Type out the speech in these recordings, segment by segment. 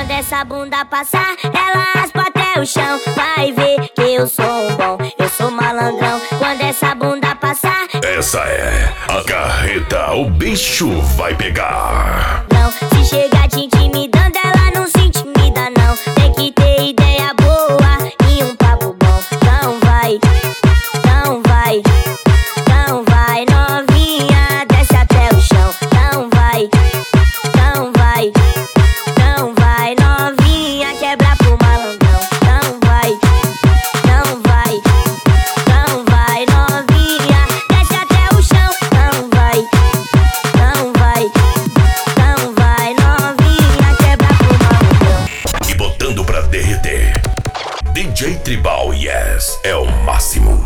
Quando essa bunda passar, ela raspa até o chão. Vai ver que eu sou um bom, eu sou malandrão. Quando essa bunda passar, essa é a carreta, o bicho vai pegar. Não, se chegar te intimidando, ela não se intimida não. Tem que ter ideia boa e um papo bom. Não vai, não vai, não vai novinha, desce até o chão. Não vai, não vai, não vai novinha, quebra pro malandrão. Não vai, não vai, não vai novinha, desce até o chão. Não vai, não vai, não vai novinha, quebra pro malandrão. E botando pra derreter, DJ Tribal, yes, é o máximo.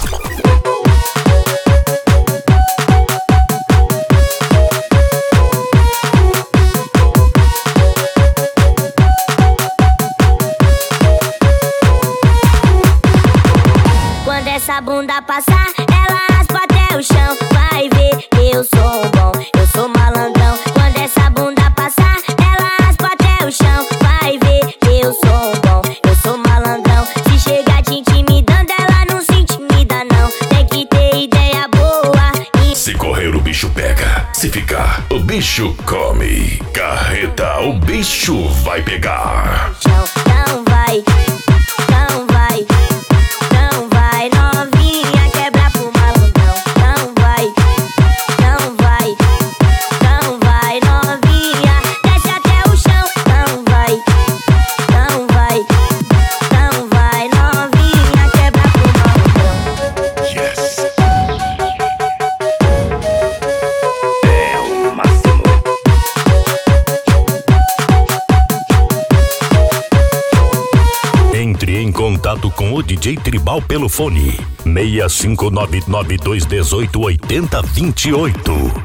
Quando essa bunda passar, ela raspa até o chão. Vai ver que eu sou um bom, eu sou malandrão. Quando essa bunda passar, ela raspa até o chão. Vai ver que eu sou um bom, eu sou malandrão. Se chegar te intimidando, ela não se intimida não. Tem que ter ideia boa e... Se correr o bicho pega, se ficar o bicho come. Carreta, o bicho vai pegar. chão. Não vai, não vai, não vai novinha, quebra pro malandrão. Não vai, não vai, não vai novinha, desce até o chão. Não vai, não vai, não vai novinha, quebra pro malandrão. Yes. É o máximo. Entre em contato com o DJ Tribal pelo fone 65992188028.